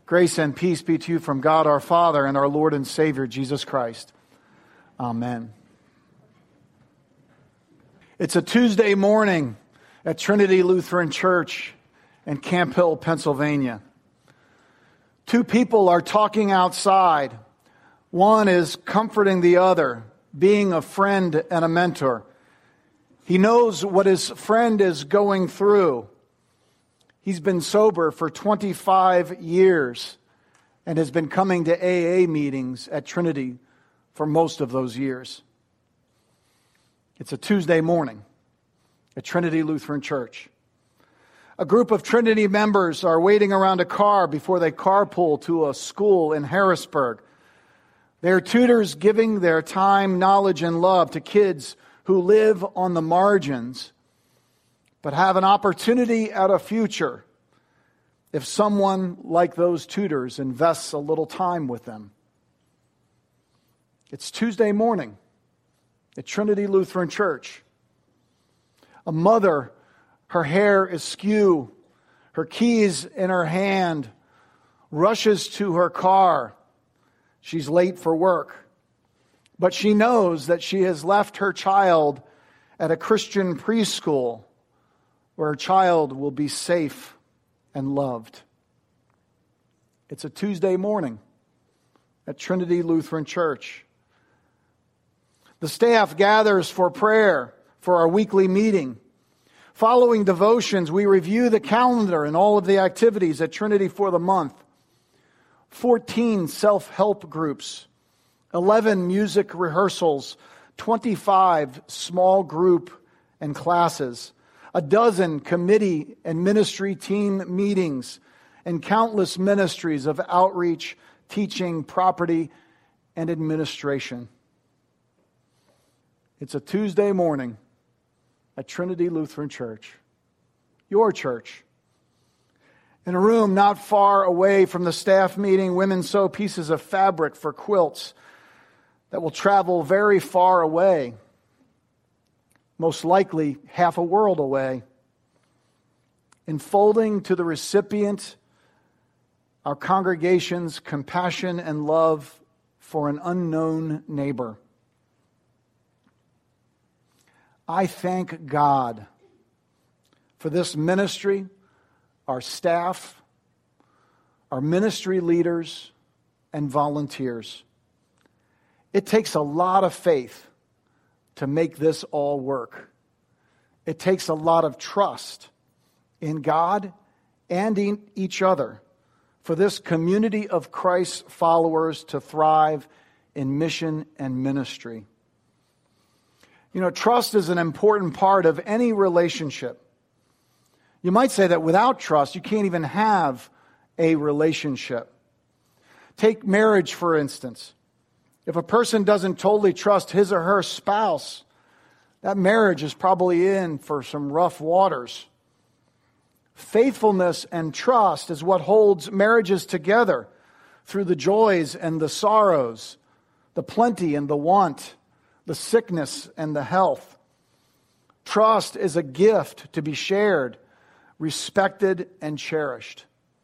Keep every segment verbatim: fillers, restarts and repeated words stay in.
Grace and peace be to you from God our Father and our Lord and Savior, Jesus Christ. Amen. It's a Tuesday morning at Trinity Lutheran Church in Camp Hill, Pennsylvania. Two people are talking outside. One is comforting the other, being a friend and a mentor. He knows what his friend is going through. He's been sober for twenty-five years and has been coming to A A meetings at Trinity for most of those years. It's a Tuesday morning at Trinity Lutheran Church. A group of Trinity members are waiting around a car before they carpool to a school in Harrisburg. Their tutors giving their time, knowledge, and love to kids who live on the margins but have an opportunity at a future if someone like those tutors invests a little time with them. It's Tuesday morning at Trinity Lutheran Church. A mother, her hair askew, her keys in her hand, rushes to her car. She's late for work, but she knows that she has left her child at a Christian preschool where her child will be safe and loved. It's a Tuesday morning at Trinity Lutheran Church. The staff gathers for prayer for our weekly meeting. Following devotions, we review the calendar and all of the activities at Trinity for the month. fourteen self-help groups, eleven music rehearsals, twenty-five small group and classes, a dozen committee and ministry team meetings, and countless ministries of outreach, teaching, property, and administration. It's a Tuesday morning at Trinity Lutheran Church, your church. In a room not far away from the staff meeting, women sew pieces of fabric for quilts that will travel very far away, most likely half a world away, enfolding to the recipient our congregation's compassion and love for an unknown neighbor. I thank God for this ministry, our staff, our ministry leaders, and volunteers. It takes a lot of faith to make this all work. It takes a lot of trust in God and in each other for this community of Christ's followers to thrive in mission and ministry. You know, trust is an important part of any relationship. You might say that without trust, you can't even have a relationship. Take marriage, for instance. If a person doesn't totally trust his or her spouse, that marriage is probably in for some rough waters. Faithfulness and trust is what holds marriages together through the joys and the sorrows, the plenty and the want, the sickness and the health. Trust is a gift to be shared, respected, and cherished.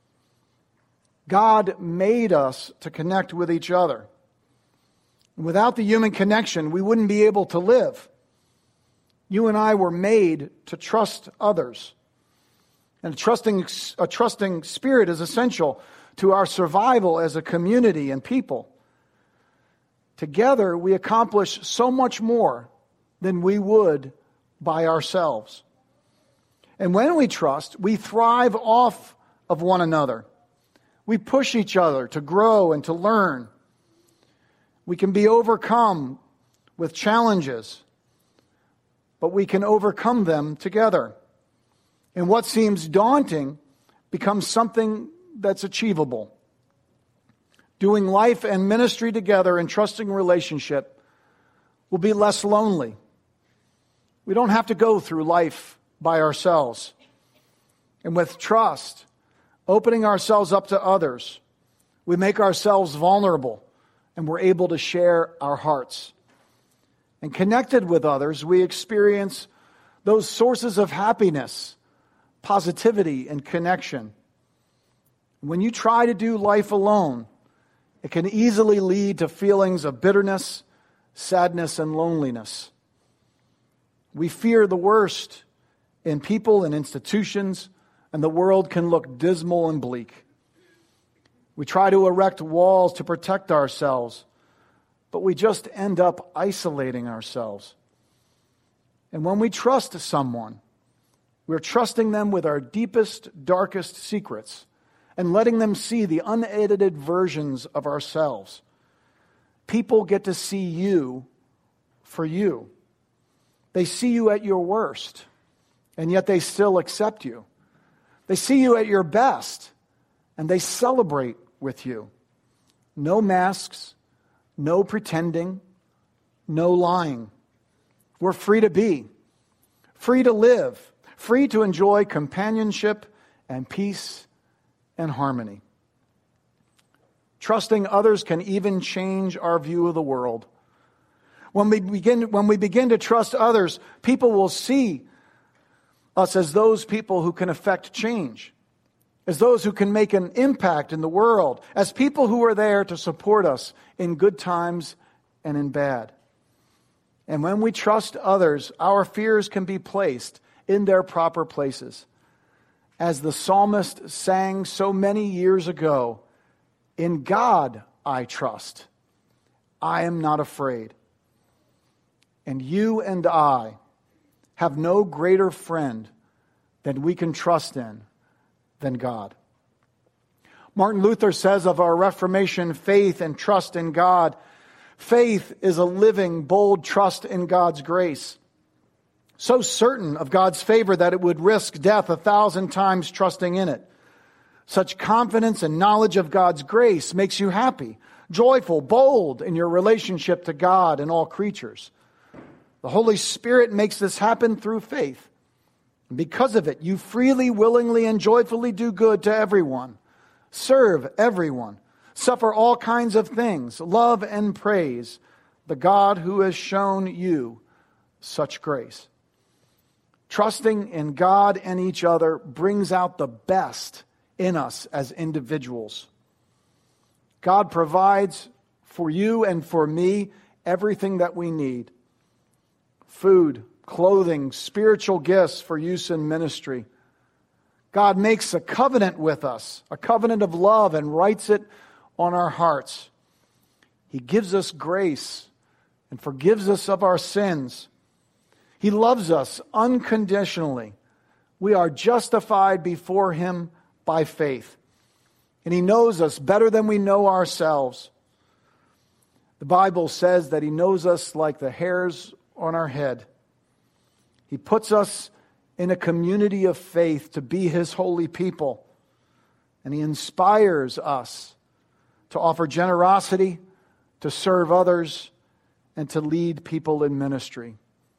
God made us to connect with each other. Without the human connection, we wouldn't be able to live. You and I were made to trust others. And a trusting, a trusting spirit is essential to our survival as a community and people. Together, we accomplish so much more than we would by ourselves. And when we trust, we thrive off of one another. We push each other to grow and to learn. We can be overcome with challenges, but we can overcome them together. And what seems daunting becomes something that's achievable. Doing life and ministry together in trusting relationship will be less lonely. We don't have to go through life by ourselves. And with trust, opening ourselves up to others, we make ourselves vulnerable and we're able to share our hearts. And connected with others, we experience those sources of happiness, positivity, and connection. When you try to do life alone, it can easily lead to feelings of bitterness, sadness, and loneliness. We fear the worst in people and institutions, and the world can look dismal and bleak. We try to erect walls to protect ourselves, but we just end up isolating ourselves. And when we trust someone, we're trusting them with our deepest, darkest secrets and letting them see the unedited versions of ourselves. People get to see you for you. They see you at your worst, and yet they still accept you. They see you at your best, and they celebrate with you. No masks, no pretending, no lying. We're free to be, free to live, free to enjoy companionship and peace and harmony. Trusting others can even change our view of the world. When we begin, when we begin to trust others, people will see us as those people who can affect change, as those who can make an impact in the world, as people who are there to support us in good times and in bad. And when we trust others, our fears can be placed in their proper places. As the psalmist sang so many years ago, "In God I trust. I am not afraid." And you and I have no greater friend than we can trust in than God. Martin Luther says of our Reformation faith and trust in God, faith is a living, bold trust in God's grace. So certain of God's favor that it would risk death a thousand times trusting in it. Such confidence and knowledge of God's grace makes you happy, joyful, bold in your relationship to God and all creatures. The Holy Spirit makes this happen through faith. And because of it, you freely, willingly, and joyfully do good to everyone, serve everyone, suffer all kinds of things, love and praise the God who has shown you such grace. Trusting in God and each other brings out the best in us as individuals. God provides for you and for me everything that we need. Food, clothing, spiritual gifts for use in ministry. God makes a covenant with us, a covenant of love, and writes it on our hearts. He gives us grace and forgives us of our sins. He loves us unconditionally. We are justified before Him by faith. And He knows us better than we know ourselves. The Bible says that He knows us like the hairs on our head. He puts us in a community of faith to be His holy people. And He inspires us to offer generosity, to serve others, and to lead people in ministry.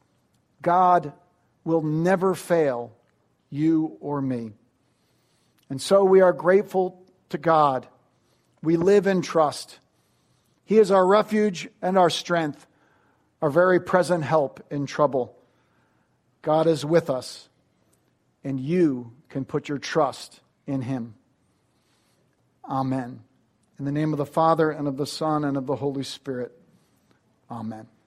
God will never fail you or me. And so we are grateful to God. We live in trust. He is our refuge and our strength, our very present help in trouble. God is with us, and you can put your trust in Him. Amen. In the name of the Father, and of the Son, and of the Holy Spirit. Amen.